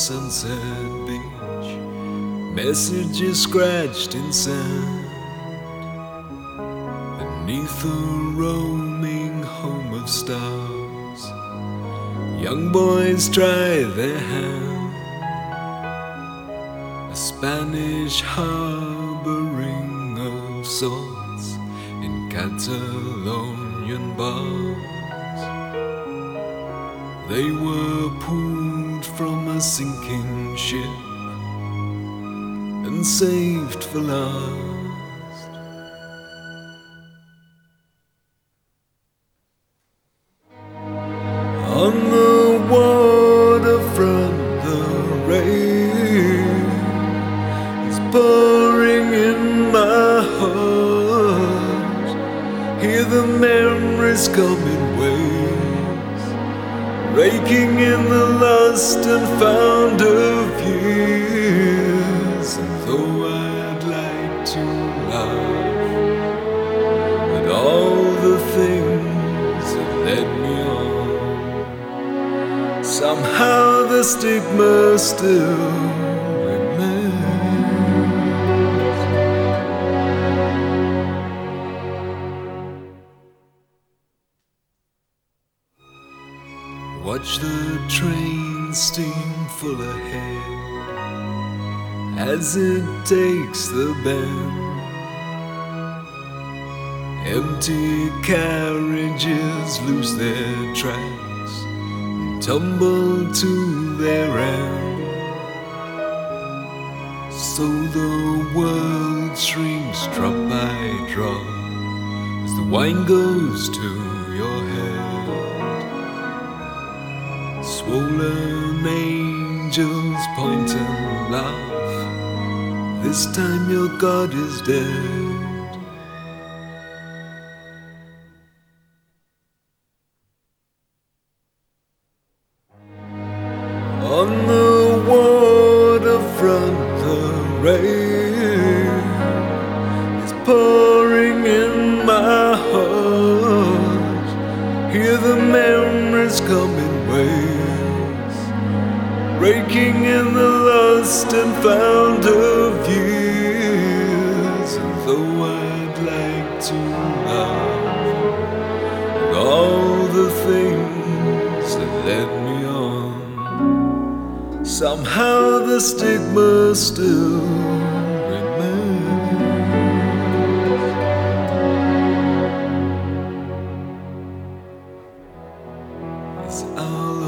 sunset beach, messages scratched in sand. Beneath the roaming home of stars, young boys try their hand. A Spanish harboring of sorts in Catalonian bars. They were pulled from a sinking ship and saved for last. On the waterfront, the rain is pouring in my heart. Hear the memories come in waves, raking in the lost and found of years. And though I'd like to laugh at all the things that led me on, somehow the stigma still remains. Watch the train steam full ahead as it takes the bend. Empty carriages lose their tracks and tumble to their end. So the world shrinks drop by drop as the wine goes to your head. Swollen angels point and laugh, this time your God is dead. On the waterfront, the rain is pouring in my heart. Hear the memories come in waves, raking in the lost and found of years. And though I'd like to laugh at all the things that led me on, somehow the stigma still remains. It's all